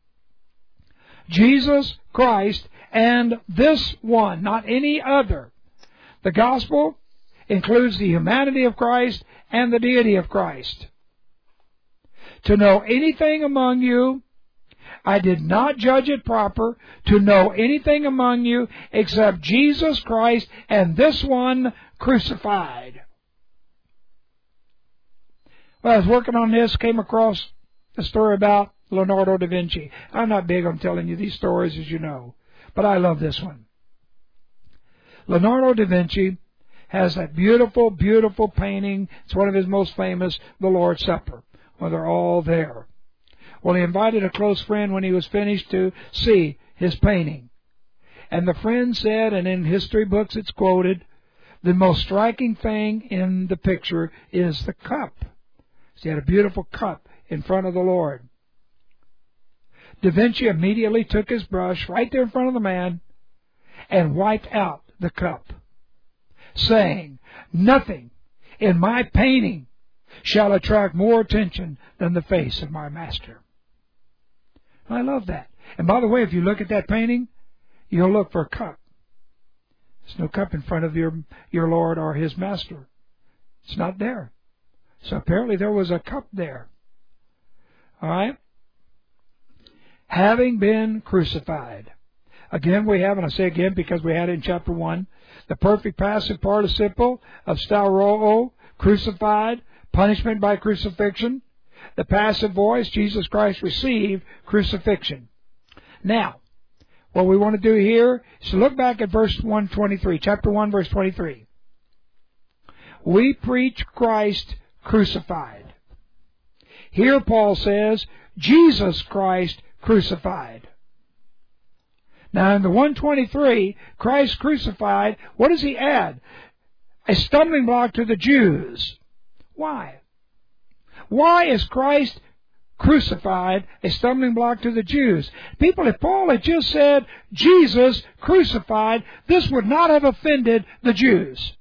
Jesus Christ and this one, not any other. The gospel includes the humanity of Christ and the deity of Christ. To know anything among you, I did not judge it proper to know anything among you except Jesus Christ and this one crucified. Well, I was working on this, came across a story about Leonardo da Vinci. I'm not big on telling you these stories, as you know, but I love this one. Leonardo da Vinci has that beautiful, beautiful painting. It's one of his most famous, The Lord's Supper, where they're all there. Well, he invited a close friend when he was finished to see his painting. And the friend said, and in history books it's quoted, the most striking thing in the picture is the cup. So he had a beautiful cup in front of the Lord. Da Vinci immediately took his brush right there in front of the man and wiped out the cup, saying, nothing in my painting shall attract more attention than the face of my master. I love that. And by the way, if you look at that painting, you'll look for a cup. There's no cup in front of your, your Lord or His master. It's not there. So apparently there was a cup there. All right? Having been crucified. Again, we have, and I say again because we had it in chapter one, the perfect passive participle of stauroo, crucified, punishment by crucifixion. The passive voice, Jesus Christ received crucifixion. Now, what we want to do here is to look back at verse one twenty-three, chapter one, verse twenty-three. We preach Christ crucified. Here Paul says, Jesus Christ crucified. Now in the one twenty-three, Christ crucified, what does he add? A stumbling block to the Jews. Why? Why is Christ crucified a stumbling block to the Jews? People, if Paul had just said Jesus crucified, this would not have offended the Jews.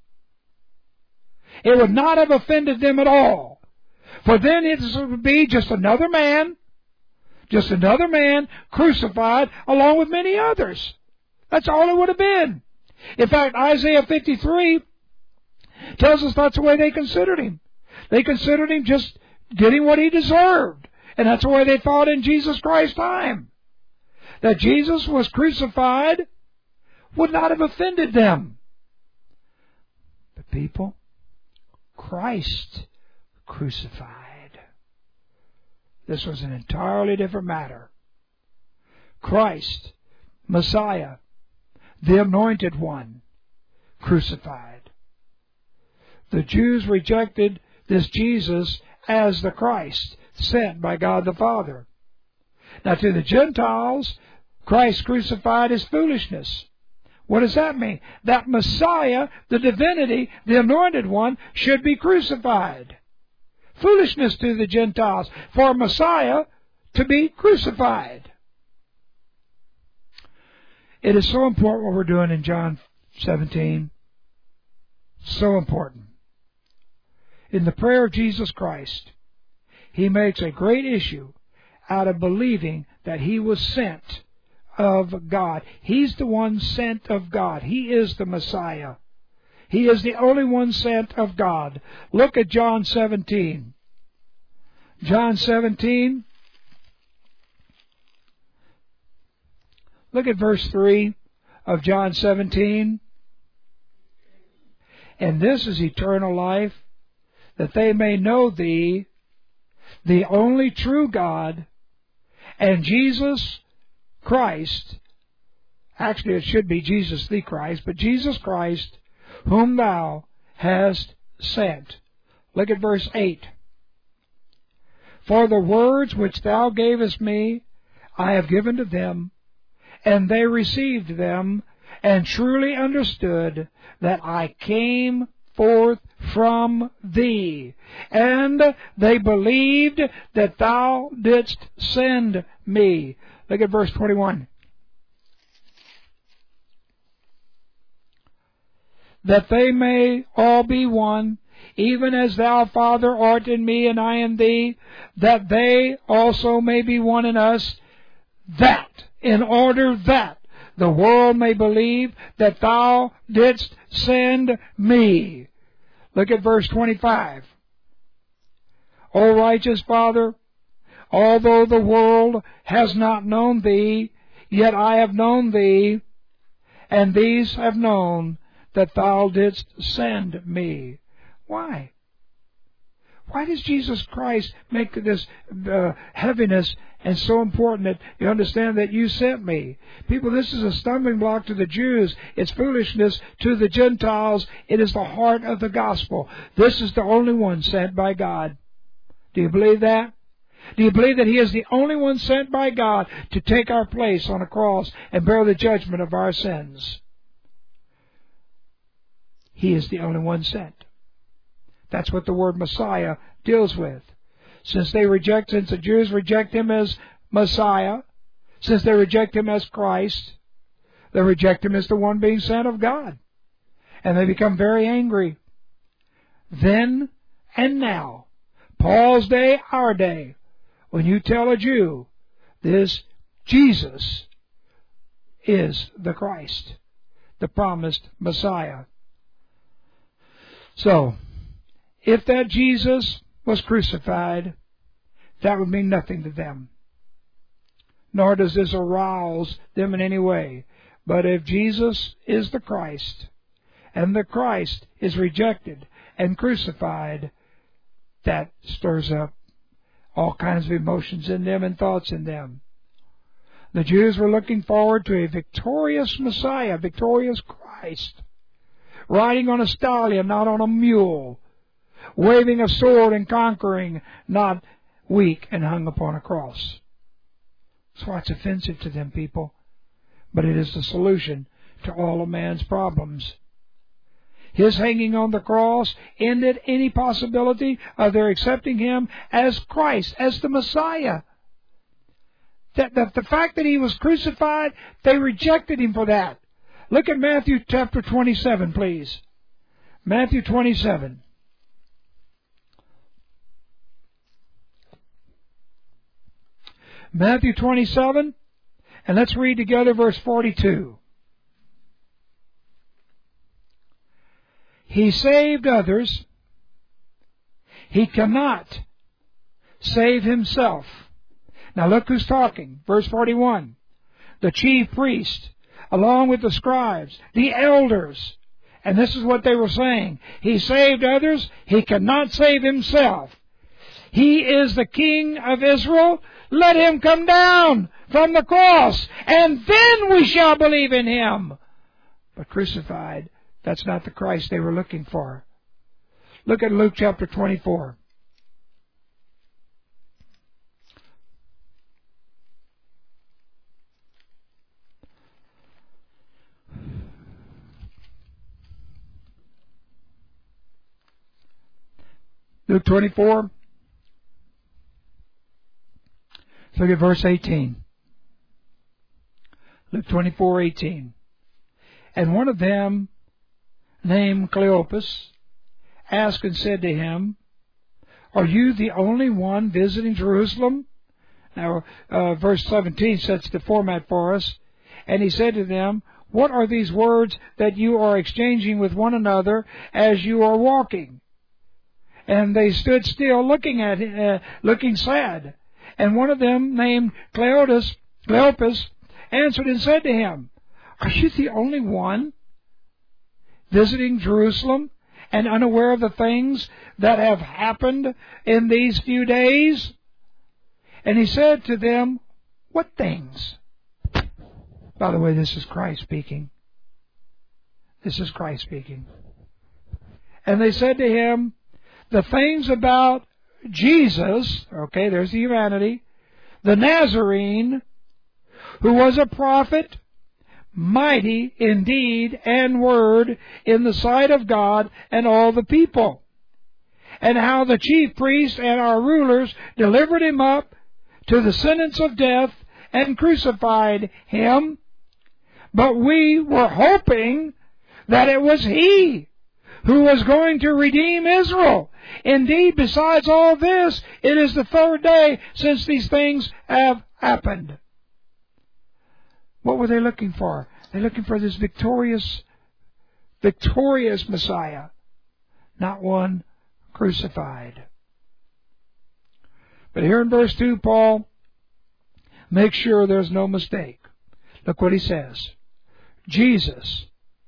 It would not have offended them at all. For then it would be just another man, just another man crucified along with many others. That's all it would have been. In fact, Isaiah fifty-three tells us that's the way they considered him. They considered him just getting what he deserved. And that's the way they thought in Jesus Christ's time. That Jesus was crucified would not have offended them. But people, Christ crucified. This was an entirely different matter. Christ, Messiah, the Anointed One, crucified. The Jews rejected this Jesus as the Christ sent by God the Father. Now to the Gentiles, Christ crucified is foolishness. What does that mean? That Messiah, the divinity, the Anointed One, should be crucified. Foolishness to the Gentiles for Messiah to be crucified. It is so important what we're doing in John seventeen. So important. In the prayer of Jesus Christ, He makes a great issue out of believing that He was sent of God. He's the one sent of God. He is the Messiah. He is the only one sent of God. Look at John seventeen. John seventeen. Look at verse three of John seventeen. And this is eternal life, that they may know Thee, the only true God, and Jesus Christ. Actually, it should be Jesus the Christ, but Jesus Christ, whom Thou hast sent. Look at verse eight. For the words which Thou gavest me, I have given to them, and they received them, and truly understood that I came forth from Thee, and they believed that Thou didst send me. Look at verse twenty-one. That they may all be one, even as Thou, Father, art in me, and I in Thee, that they also may be one in us, that, in order that the world may believe that Thou didst send me. Look at verse twenty-five. O righteous Father, although the world has not known Thee, yet I have known Thee, and these have known that Thou didst send me. Why? Why does Jesus Christ make this uh, heaviness and so important that you understand that you sent me? People, this is a stumbling block to the Jews. It's foolishness to the Gentiles. It is the heart of the gospel. This is the only one sent by God. Do you believe that? Do you believe that He is the only one sent by God to take our place on a cross and bear the judgment of our sins? He is the only one sent. That's what the word Messiah deals with. Since they reject, since the Jews reject Him as Messiah, since they reject Him as Christ, they reject Him as the one being sent of God. And they become very angry. Then and now, Paul's day, our day, when you tell a Jew, this Jesus is the Christ, the promised Messiah. So, if that Jesus was crucified, that would mean nothing to them. Nor does this arouse them in any way. But if Jesus is the Christ, and the Christ is rejected and crucified, that stirs up all kinds of emotions in them and thoughts in them. The Jews were looking forward to a victorious Messiah, victorious Christ, riding on a stallion, not on a mule, waving a sword and conquering, not weak and hung upon a cross. That's why it's offensive to them, people. But it is the solution to all of man's problems. His hanging on the cross ended any possibility of their accepting Him as Christ, as the Messiah. That, that the fact that He was crucified, they rejected Him for that. Look at Matthew chapter twenty-seven, please. Matthew twenty-seven. Matthew twenty-seven, and let's read together verse forty-two. He saved others. He cannot save Himself. Now look who's talking. Verse forty-one. The chief priest, along with the scribes, the elders. And this is what they were saying. He saved others. He cannot save Himself. He is the King of Israel. Let Him come down from the cross, and then we shall believe in Him. But crucified, that's not the Christ they were looking for. Look at Luke chapter twenty-four. Luke twenty-four. Look at verse eighteen. Luke twenty-four eighteen. And one of them, named Cleopas, asked and said to him, Are you the only one visiting Jerusalem? Now, uh, verse seventeen sets the format for us. And he said to them, What are these words that you are exchanging with one another as you are walking? And they stood still, looking at uh, looking sad. And one of them, named Cleopas, Cleopas, answered and said to him, Are you the only one visiting Jerusalem and unaware of the things that have happened in these few days? And he said to them, What things? By the way, this is Christ speaking. This is Christ speaking. And they said to him, The things about Jesus, okay, there's the humanity, the Nazarene, who was a prophet, mighty in deed and word in the sight of God and all the people, and how the chief priests and our rulers delivered him up to the sentence of death and crucified him. But we were hoping that it was he who was going to redeem Israel. Indeed, besides all this, it is the third day since these things have happened. What were they looking for? They're looking for this victorious, victorious Messiah, not one crucified. But here in verse two, Paul makes sure there's no mistake. Look what he says. Jesus,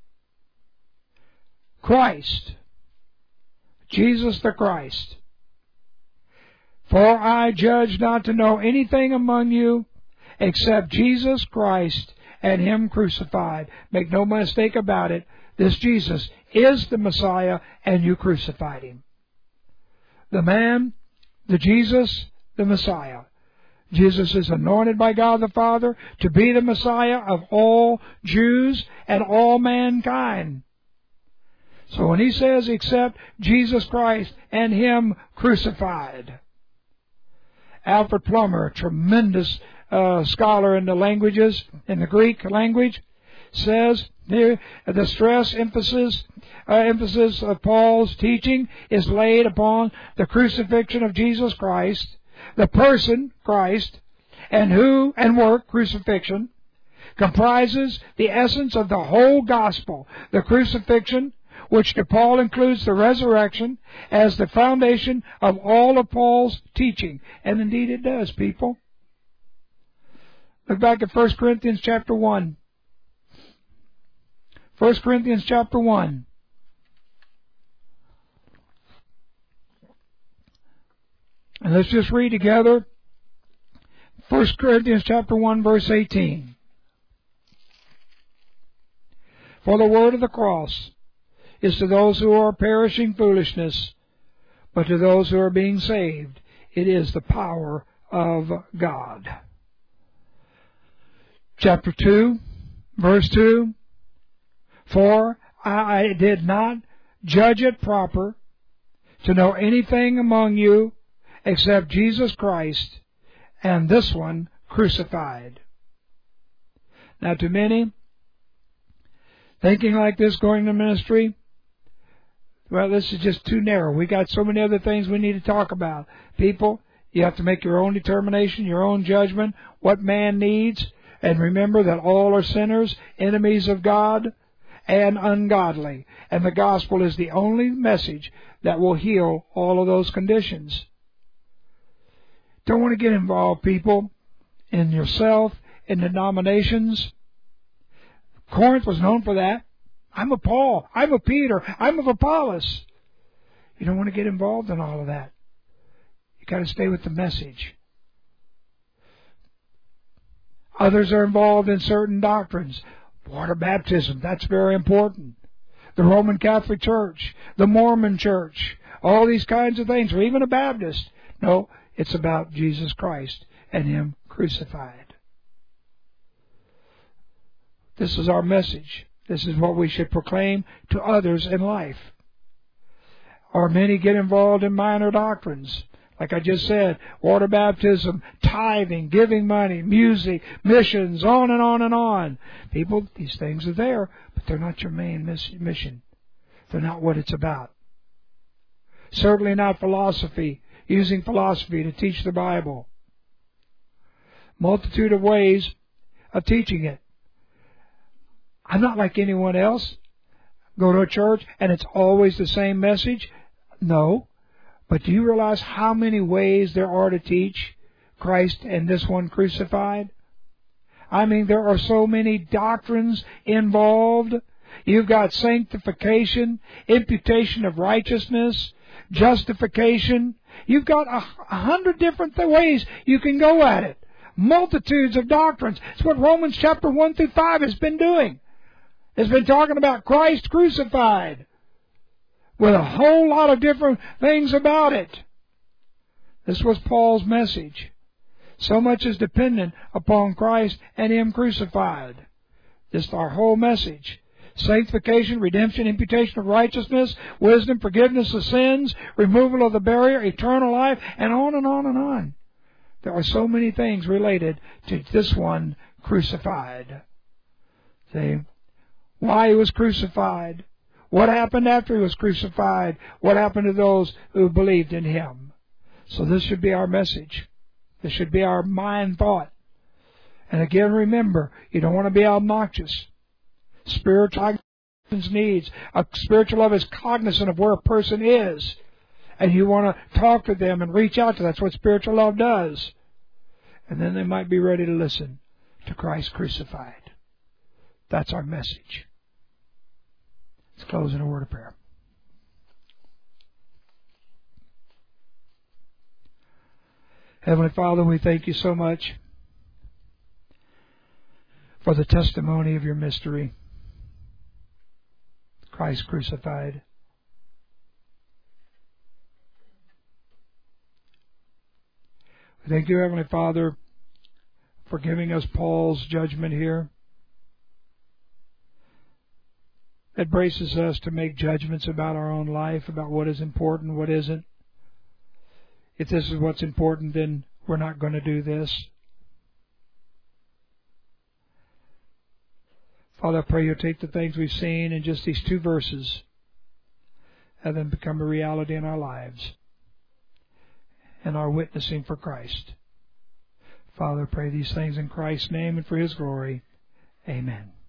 Christ, Jesus the Christ. For I judge not to know anything among you except Jesus Christ and Him crucified. Make no mistake about it. This Jesus is the Messiah, and you crucified Him. The man, the Jesus, the Messiah. Jesus is anointed by God the Father to be the Messiah of all Jews and all mankind. So when he says, except Jesus Christ and Him crucified. Alfred Plummer, a tremendous uh, scholar in the languages, in the Greek language, says here the stress emphasis uh, emphasis of Paul's teaching is laid upon the crucifixion of Jesus Christ, the person Christ, and who and work crucifixion comprises the essence of the whole gospel. The crucifixion, which to Paul includes the resurrection, as the foundation of all of Paul's teaching. And indeed it does, people. Look back at First Corinthians chapter one. First Corinthians chapter one. And let's just read together First Corinthians chapter one, verse eighteen. For the word of the cross is to those who are perishing foolishness, but to those who are being saved, it is the power of God. Chapter two, verse two. For I did not judge it proper to know anything among you except Jesus Christ and this one crucified. Now to many, thinking like this going to ministry, well, this is just too narrow. We got so many other things we need to talk about. People, you have to make your own determination, your own judgment, what man needs, and remember that all are sinners, enemies of God, and ungodly. And the gospel is the only message that will heal all of those conditions. Don't want to get involved, people, in yourself, in denominations. Corinth was known for that. I'm a Paul. I'm a Peter. I'm of Apollos. You don't want to get involved in all of that. You got to stay with the message. Others are involved in certain doctrines. Water baptism, that's very important. The Roman Catholic Church, the Mormon Church, all these kinds of things, or even a Baptist. No, it's about Jesus Christ and Him crucified. This is our message. This is what we should proclaim to others in life. Or many get involved in minor doctrines, Like I just said, water baptism, tithing, giving money, music, missions, on and on and on. People, these things are there, but they're not your main mission. They're not what it's about. Certainly not philosophy, using philosophy to teach the Bible. Multitude of ways of teaching it. I'm not like anyone else. Go to a church and it's always the same message? No. But do you realize how many ways there are to teach Christ and this one crucified? I mean, there are so many doctrines involved. You've got sanctification, imputation of righteousness, justification. You've got a, a hundred different th- ways you can go at it. Multitudes of doctrines. It's what Romans chapter one through five has been doing. It's been talking about Christ crucified, with a whole lot of different things about it. This was Paul's message. So much is dependent upon Christ and Him crucified. This is our whole message. Sanctification, redemption, imputation of righteousness, wisdom, forgiveness of sins, removal of the barrier, eternal life, and on and on and on. There are so many things related to this one crucified. See? Why He was crucified. What happened after He was crucified? What happened to those who believed in Him? So this should be our message. This should be our mind thought. And again, remember, you don't want to be obnoxious. Spiritual needs. A spiritual love is cognizant of where a person is. And you want to talk to them and reach out to them. That's what spiritual love does. And then they might be ready to listen to Christ crucified. That's our message. Let's close in a word of prayer. Heavenly Father, we thank You so much for the testimony of Your mystery, Christ crucified. We thank You, Heavenly Father, for giving us Paul's judgment here. It braces us to make judgments about our own life, about what is important, what isn't. If this is what's important, then we're not going to do this. Father, I pray You'll take the things we've seen in just these two verses, have them become a reality in our lives and our witnessing for Christ. Father, I pray these things in Christ's name and for His glory. Amen.